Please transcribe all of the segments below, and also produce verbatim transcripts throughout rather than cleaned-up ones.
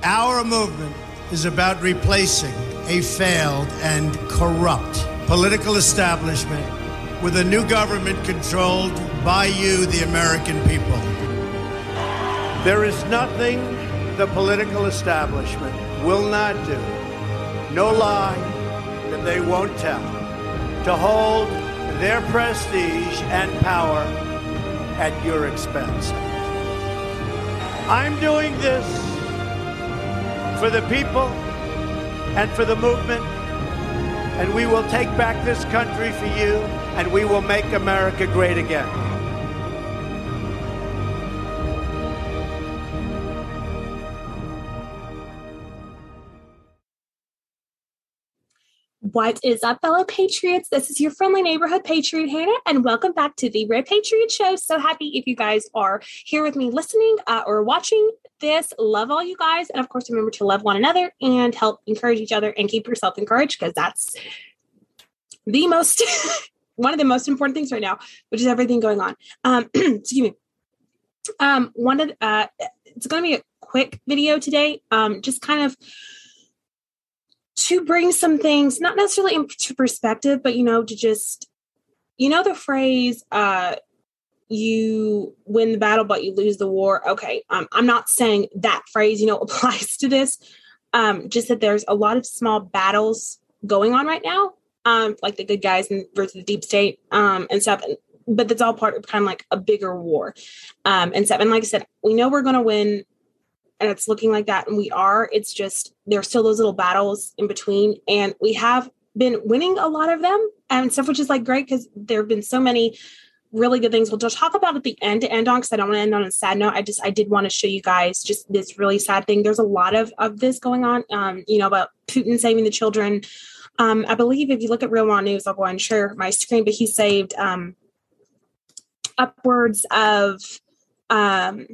Our movement is about replacing a failed and corrupt political establishment with a new government controlled by you, the American people. There is nothing the political establishment will not do, no lie that they won't tell, to hold their prestige and power at your expense. I'm doing this for the people and for the movement, and we will take back this country for you, and we will make America great again. What is up, fellow patriots? This is your friendly neighborhood patriot, Hannah, and welcome back to the Red Patriot Show. So happy if you guys are here with me listening uh, or watching this. Love all you guys. And of course, remember to love one another and help encourage each other and keep yourself encouraged, because that's the most, one of the most important things right now, which is everything going on. Um, excuse me. Um, one of, uh, it's going to be a quick video today. Um, just kind of to bring some things, not necessarily into perspective, but, you know, to just, you know, the phrase, uh, you win the battle, but you lose the war. Okay. Um, I'm not saying that phrase, you know, applies to this. Um, just that there's a lot of small battles going on right now. Um, like the good guys and versus the deep state, um, and stuff. And, but that's all part of kind of like a bigger war. Um, and stuff. And like I said, we know we're going to win, and it's looking like that. And we are, it's just, there's still those little battles in between. And we have been winning a lot of them and stuff, which is like great, because there have been so many really good things. We'll just talk about at the end to end on, because I don't want to end on a sad note. I just, I did want to show you guys just this really sad thing. There's a lot of, of this going on, um, you know, about Putin saving the children. Um, I believe if you look at Real Raw News, I'll go and share my screen, but he saved um, upwards of, um,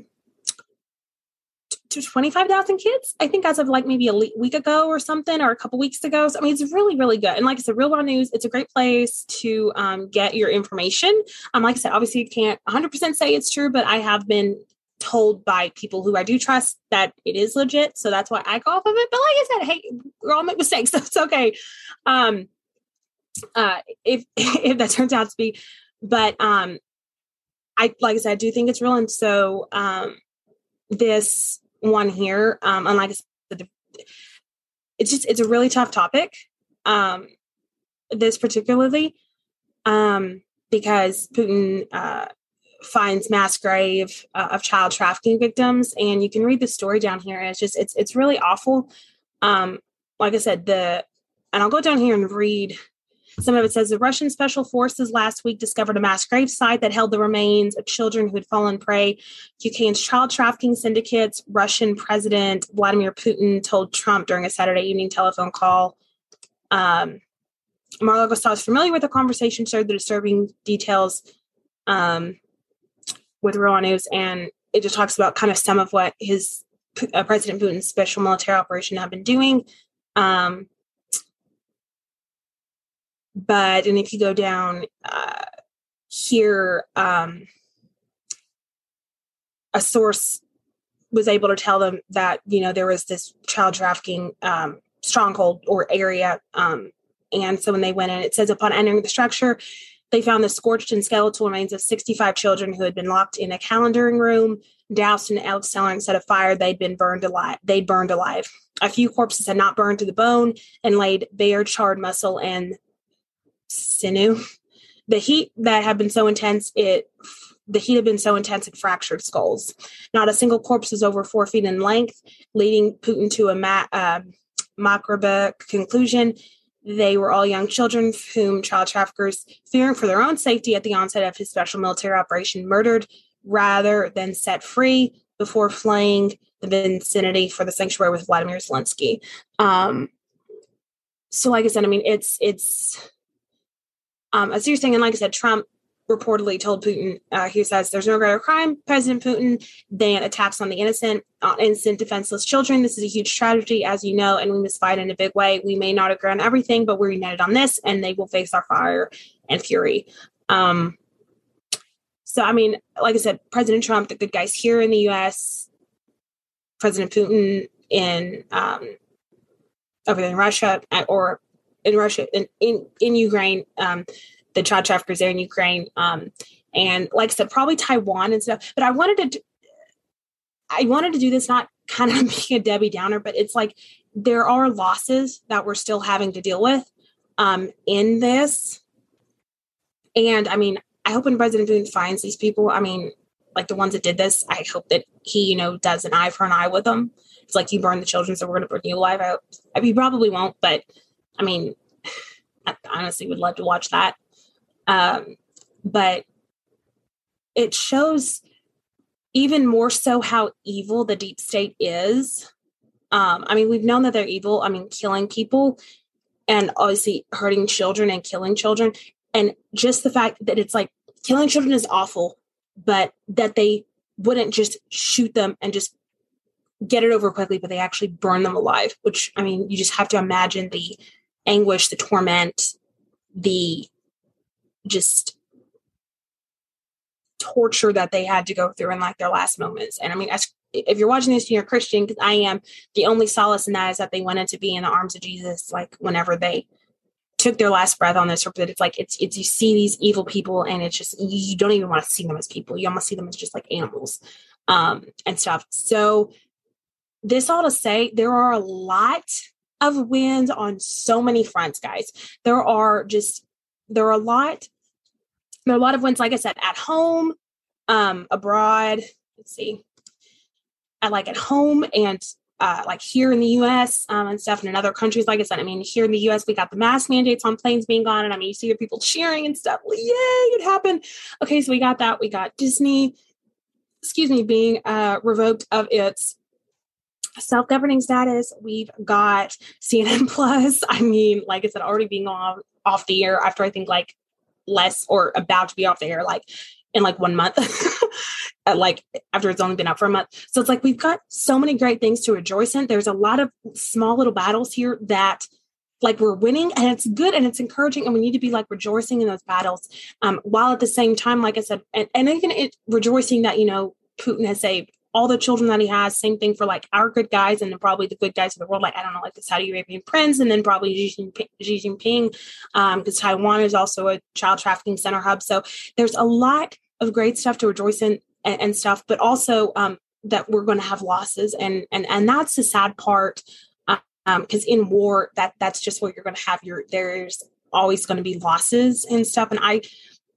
to twenty-five thousand kids, I think, as of like maybe a le- week ago or something, or a couple weeks ago. So, I mean, it's really, really good. And like I said, Real Raw News, it's a great place to um, get your information. Um, like I said, obviously you can't one hundred percent say it's true, but I have been told by people who I do trust that it is legit. So that's why I go off of it. But like I said, hey, we all make mistakes, so it's okay. Um, uh, if, if that turns out to be, but um, I, like I said, I do think it's real. And so um, this one here, um, and like I said, it's just, it's a really tough topic, um, this particularly, um, because Putin uh, finds mass grave uh, of child trafficking victims. And you can read the story down here. And it's just, it's, it's really awful. Um, like I said, the, and I'll go down here and read some of it. Says the Russian special forces last week discovered a mass grave site that held the remains of children who had fallen prey to Ukraine's child trafficking syndicates. Russian President Vladimir Putin told Trump during a Saturday evening telephone call. Um, Mar-a-Lago Star is familiar with the conversation, shared the disturbing details um, with Real News, and it just talks about kind of some of what his uh, President Putin's special military operation have been doing. Um, But, and if you go down uh, here, um, a source was able to tell them that, you know, there was this child trafficking um, stronghold or area. Um, and so when they went in, it says upon entering the structure, they found the scorched and skeletal remains of sixty-five children who had been locked in a calendaring room, doused in an elk cellar, and set afire. They'd been burned alive. They'd burned alive. A few corpses had not burned to the bone and laid bare charred muscle and sinew. The heat that had been so intense, it the heat had been so intense it fractured skulls. Not a single corpse was over four feet in length, leading Putin to a ma- uh, macabre conclusion. They were all young children whom child traffickers, fearing for their own safety at the onset of his special military operation, murdered rather than set free before fleeing the vicinity for the sanctuary with Vladimir Zelensky. Um, so like I said, I mean, it's, it's, Um, a serious thing. And like I said, Trump reportedly told Putin, uh, he says, there's no greater crime, President Putin, than attacks on the innocent, on innocent, defenseless children. This is a huge tragedy, as you know, and we must fight in a big way. We may not agree on everything, but we're united on this, and they will face our fire and fury. Um, so, I mean, like I said, President Trump, the good guys here in the U S, President Putin in um, over there in Russia or in Russia in in, in Ukraine, um, the child traffickers there in Ukraine, um, and like I said, probably Taiwan and stuff. But I wanted to, do, I wanted to do this not kind of being a Debbie Downer, but it's like there are losses that we're still having to deal with um, in this. And I mean, I hope when President Putin finds these people, I mean, like the ones that did this, I hope that he, you know, does an eye for an eye with them. It's like you burn the children, so we're going to burn you alive. I, hope. I mean, he probably won't, but I mean, I honestly would love to watch that. Um, but it shows even more so how evil the deep state is. Um, I mean, we've known that they're evil. I mean, killing people and obviously hurting children and killing children. And just the fact that it's like killing children is awful, but that they wouldn't just shoot them and just get it over quickly, but they actually burn them alive, which, I mean, you just have to imagine the anguish, the torment, the just torture that they had to go through in like their last moments. And I mean, as, if you're watching this and you're a Christian, because I am, the only solace in that is that they wanted to be in the arms of Jesus, like whenever they took their last breath on this earth. But it's like, it's, it's, you see these evil people and it's just, you don't even want to see them as people. You almost see them as just like animals um, and stuff. So this all to say, there are a lot of wins on so many fronts, guys. There are just, there are a lot, there are a lot of wins, like I said, at home, um, abroad, let's see, at like at home and uh, like here in the U S um, and stuff, and in other countries, like I said, I mean, here in the U S, we got the mask mandates on planes being gone. And I mean, you see the people cheering and stuff. Well, yay, it happened. Okay, so we got that. We got Disney, excuse me, being uh, revoked of its self-governing status. We've got C N N Plus. I mean, like I said, already being off, off the air after I think like less or about to be off the air, like in like one month, like after it's only been up for a month. So it's like, we've got so many great things to rejoice in. There's a lot of small little battles here that like we're winning, and it's good and it's encouraging. And we need to be like rejoicing in those battles. Um, while at the same time, like I said, and, and even it, rejoicing that, you know, Putin has saved all the children that he has. Same thing for like our good guys and then probably the good guys of the world. Like, I don't know, like the Saudi Arabian prince, and then probably Xi Jinping, Xi Jinping um, because Taiwan is also a child trafficking center hub. So there's a lot of great stuff to rejoice in and, and stuff, but also um, that we're going to have losses. And, and, and that's the sad part. Um, because in war, that that's just what you're going to have. Your there's always going to be losses and stuff. And I,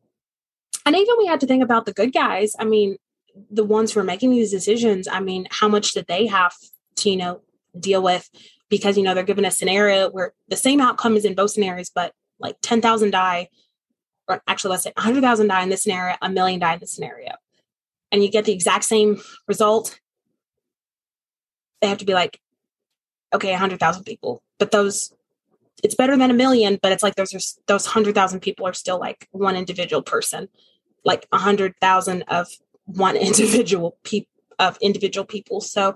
and even we had to think about the good guys. I mean, the ones who are making these decisions, I mean, how much did they have to, you know, deal with? Because, you know, they're given a scenario where the same outcome is in both scenarios, but like ten thousand die, or actually, let's say one hundred thousand die in this scenario, a million die in this scenario. And you get the exact same result. They have to be like, okay, one hundred thousand people, but those, it's better than a million, but it's like those are, those one hundred thousand people are still like one individual person, like one hundred thousand of one individual pe- of individual people. So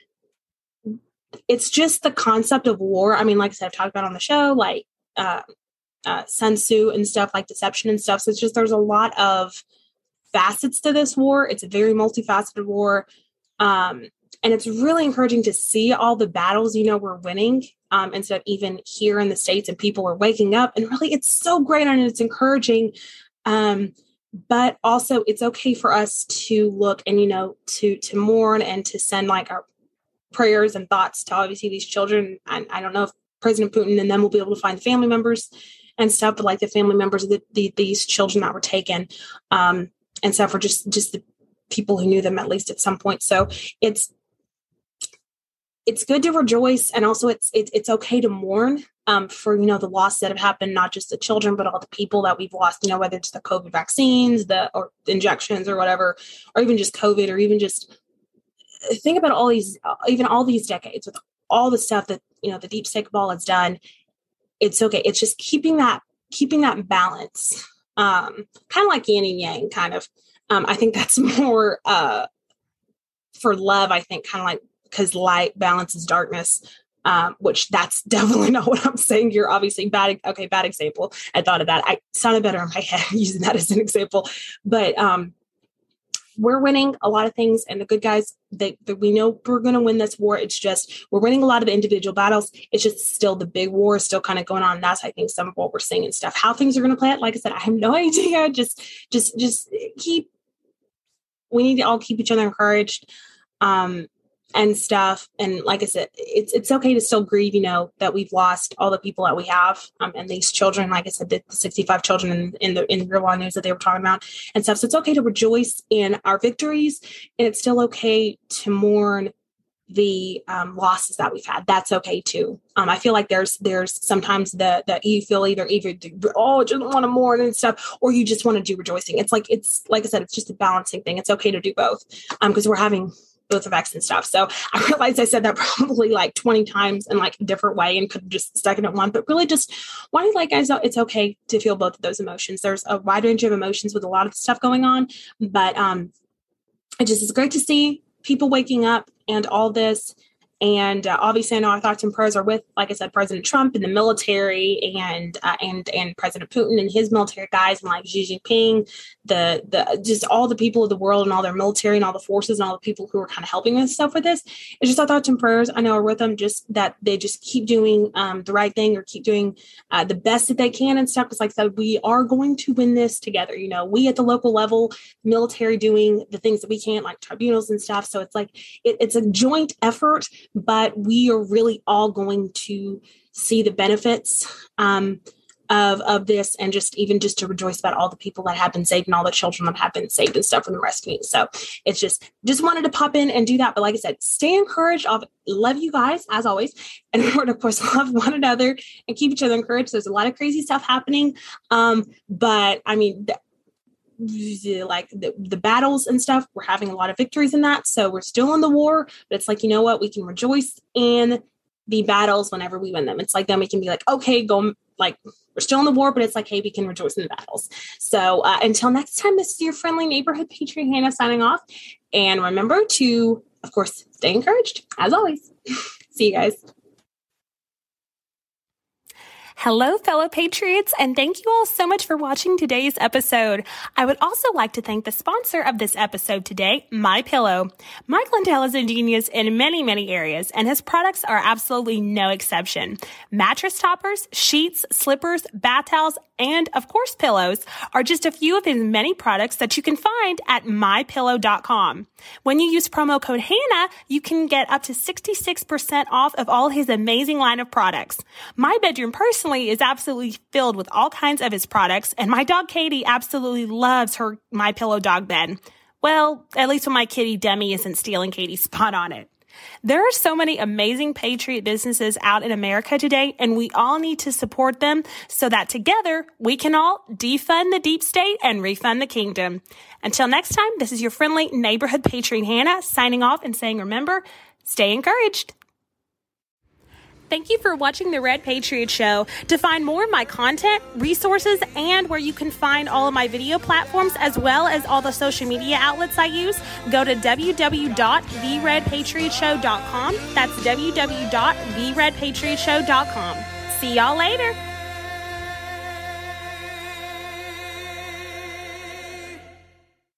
it's just the concept of war. I mean, like I said, I've talked about on the show, like uh, uh, Sun Tzu and stuff, like deception and stuff. So it's just, there's a lot of facets to this war. It's a very multifaceted war. Um, and it's really encouraging to see all the battles, you know, we're winning um, instead of even here in the States, and people are waking up, and really it's so great and it's encouraging. Um, But also it's okay for us to look and, you know, to, to mourn and to send like our prayers and thoughts to obviously these children. And I don't know if President Putin and them will be able to find family members and stuff, but like the family members of the, the, these children that were taken um, and stuff, or just, just the people who knew them at least at some point. So it's, it's good to rejoice. And also it's, it's, it's okay to mourn Um, for, you know, the loss that have happened, not just the children, but all the people that we've lost, you know, whether it's the COVID vaccines, the or injections or whatever, or even just COVID, or even just think about all these, even all these decades with all the stuff that, you know, the deep state cabal has done. It's okay. It's just keeping that, keeping that balance, um, kind of like yin and yang kind of. Um, I think that's more uh, for love, I think, kind of like, because light balances darkness. Um, which that's definitely not what I'm saying. You're obviously bad. Okay. Bad example. I thought of that. I sounded better in my head using that as an example, but, um, we're winning a lot of things, and the good guys, they, they we know we're going to win this war. It's just, we're winning a lot of the individual battles. It's just still the big war is still kind of going on. And that's, I think, some of what we're seeing and stuff. How things are going to play out, like I said, I have no idea. Just, just, just keep, we need to all keep each other encouraged. Um, and stuff. And like I said, it's it's okay to still grieve, you know, that we've lost all the people that we have. Um, and these children, like I said, the sixty-five children in, in the in the real world news that they were talking about and stuff. So it's okay to rejoice in our victories. And it's still okay to mourn the um, losses that we've had. That's okay too. Um, I feel like there's there's sometimes the that you feel either either oh, just want to mourn and stuff, or you just want to do rejoicing. It's like it's like I said, it's just a balancing thing. It's okay to do both um, because we're having both effects and stuff. So I realized I said that probably like twenty times in like a different way and could have just stuck it at one, but really just wanted like guys, it's okay to feel both of those emotions. There's a wide range of emotions with a lot of stuff going on, but um, it just is great to see people waking up and all this. And uh, obviously, I know our thoughts and prayers are with, like I said, President Trump and the military, and uh, and and President Putin and his military guys, and like Xi Jinping, the the just all the people of the world and all their military and all the forces and all the people who are kind of helping us stuff with this. It's just our thoughts and prayers, I know, are with them. Just that they just keep doing um, the right thing or keep doing uh, the best that they can and stuff. Because, like I said, we are going to win this together. You know, we at the local level, military doing the things that we can, like tribunals and stuff. So it's like it, it's a joint effort. But we are really all going to see the benefits um, of of this, and just even just to rejoice about all the people that have been saved and all the children that have been saved and stuff from the rescue. So it's just just wanted to pop in and do that. But like I said, stay encouraged. I love you guys as always, and of course love one another and keep each other encouraged. There's a lot of crazy stuff happening, um, but I mean. Th- like the, the battles and stuff, we're having a lot of victories in that. So we're still in the war, but it's like, you know what, we can rejoice in the battles whenever we win them. It's like, then we can be like, okay, go, like we're still in the war, but it's like, hey, we can rejoice in the battles. So uh, until next time, this is your friendly neighborhood Patriot Hannah signing off. And remember to, of course, stay encouraged as always. See you guys. Hello, fellow Patriots, and thank you all so much for watching today's episode. I would also like to thank the sponsor of this episode today, MyPillow. Mike Lindell is a genius in many, many areas, and his products are absolutely no exception. Mattress toppers, sheets, slippers, bath towels, and, of course, pillows are just a few of his many products that you can find at my pillow dot com. When you use promo code Hannah, you can get up to sixty-six percent off of all his amazing line of products. My bedroom personally is absolutely filled with all kinds of his products, and my dog Katie absolutely loves her MyPillow dog bed. Well, at least when my kitty Demi isn't stealing Katie's spot on it. There are so many amazing Patriot businesses out in America today, and we all need to support them so that together we can all defund the deep state and refund the kingdom. Until next time, this is your friendly neighborhood Patriot Hannah signing off and saying, remember, stay encouraged. Thank you for watching The Red Patriot Show. To find more of my content, resources, and where you can find all of my video platforms, as well as all the social media outlets I use, go to w w w dot the red patriot show dot com. That's w w w dot the red patriot show dot com. See y'all later.